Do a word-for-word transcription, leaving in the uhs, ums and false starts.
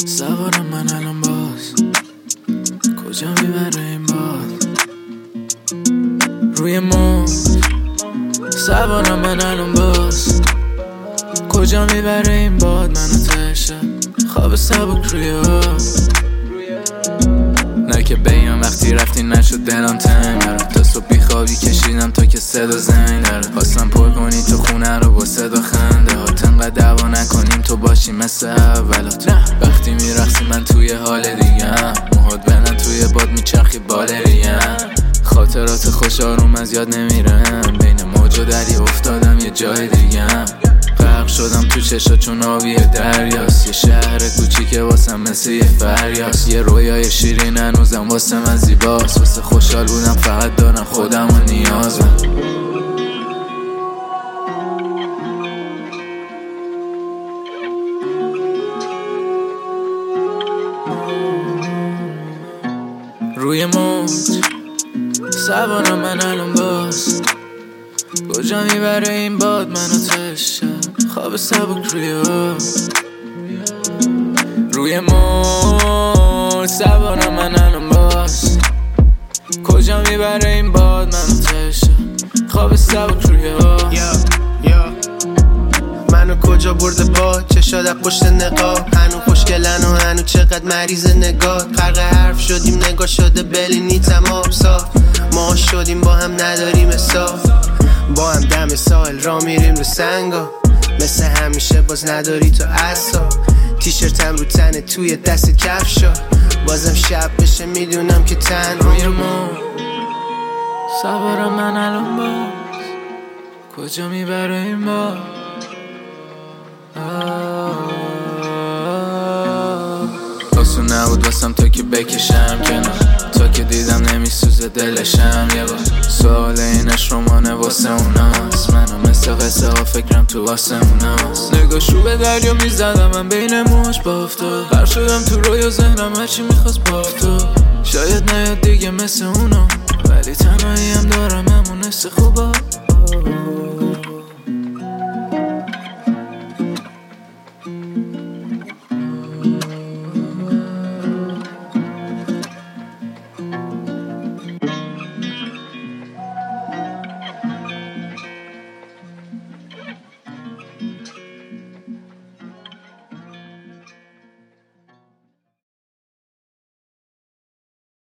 سوارم من الان باز کجا میبره این باد روی موج. سوارم من الان باز کجا میبره این باد منو تشه خواب سبک روی آب. نه که بگم وقتی رفتی نشد دلم تنگ داره، تا صبح بیخوابی کشیدم تا که صدا زنگ داره. خواستم پر کنی تو خونه رو با صدا خنده هات، انقدر دعوا نکنیم تو باشی مثل اولات. وقتی میرقصی من توی حال دیگم، موهات بلند توی باد میچرخی بالریم. خاطرات خوش آروم از یاد نمیرم، بین موج و دریا افتادم یه جای دیگم. غرق شدم تو چشا چون آبی دریاست، یه شهر کوچیکه واسم مثل یه فریاست. یه رویای شیرین هنوزم واسه من زیباست، واسه خوشحال بودم فقط دارم خودم و نیازم. روی موج سوارم من الان باز کجا میبره این باد منو تشه خواب سبک روی آب. روی موج سوارم من الان باز کجا میبره این باد منو تشه خواب سبک روی آب. منو کجا برده باد چشاد از پشت نقاب، هنو خوشگلن و هنو چقدر مریض نگاه. غرق حرف شدیم نگاه شده بلینی تمام صاف، ما شدیم با هم نداریم حساب. با هم دم ساحل را میریم رو سنگا، مثل همیشه باز نداری تو عصا. تیشرتم رو تنه توی دست کفشا، بازم شب بشه میدونم که تن روی موج سوارم من الان باز کجا میبره این باد. آسون نبود واسم تا که بکشم کنار، تا که دیدم نمیسوزه دلشم. یه بار سوال اینش رمانه واسه اوناست، منم مثل قصه ها فکرم تو واسه اوناست. نگاش رو به دریا میزدم من بین موج بافتو، غرق شدم تو رویا ذهنم هرچی میخواست بافتو. شاید نیاد دیگه مثل اونا، ولی تنهایی هم دارم همون حس خوبا.